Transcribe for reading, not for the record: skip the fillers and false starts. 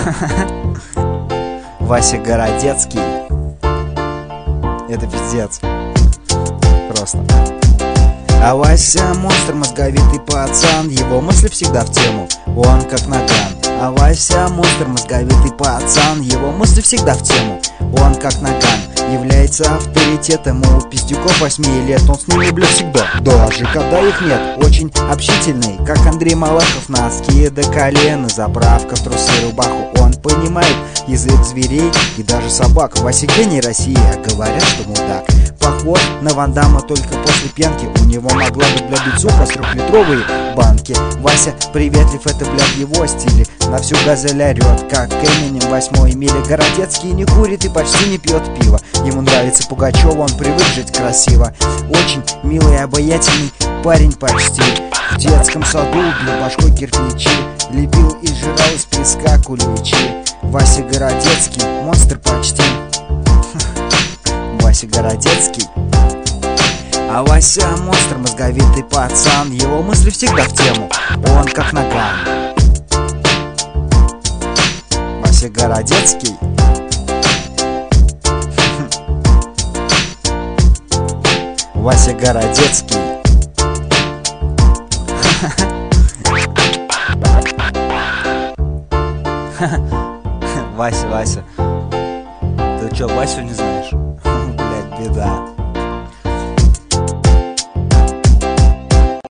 Вася Городецкий. Это пиздец. Просто. А Вася монстр, мозговитый пацан, его мысли всегда в тему, он как наган. А Вася монстр, мозговитый пацан, его мысли всегда в тему, он как наган. Является авторитетом у пиздюков 8 лет, он с ними, блядь, всегда, даже когда их нет. Очень общительный, как Андрей Малахов, носки до колена, заправка в трусы и рубаху. Он понимает язык зверей и даже собак. Вася гений России, а говорят, что мудак. Похож на Ван Дамма только после пьянки, у него могла быть, блядь, бицуха с 3-литровые банки. Вася приветлив, это, блядь, его стиль, на всю газель орёт, как Эминем в 8-й миле. Городецкий не курит и почти не пьет пиво, ему нравится Пугачева, он привык жить красиво. Очень милый и обаятельный парень почти. В детском саду бил башкой кирпичи, лепил и жрал из песка куличи. Вася Городецкий, монстр почти. Вася Городецкий. А Вася монстр, мозговитый пацан, его мысли всегда в тему, он как наган. Вася Городецкий. Вася Городецкий. Вася, Вася. Ты чё, Васю не знаешь? Блядь, беда.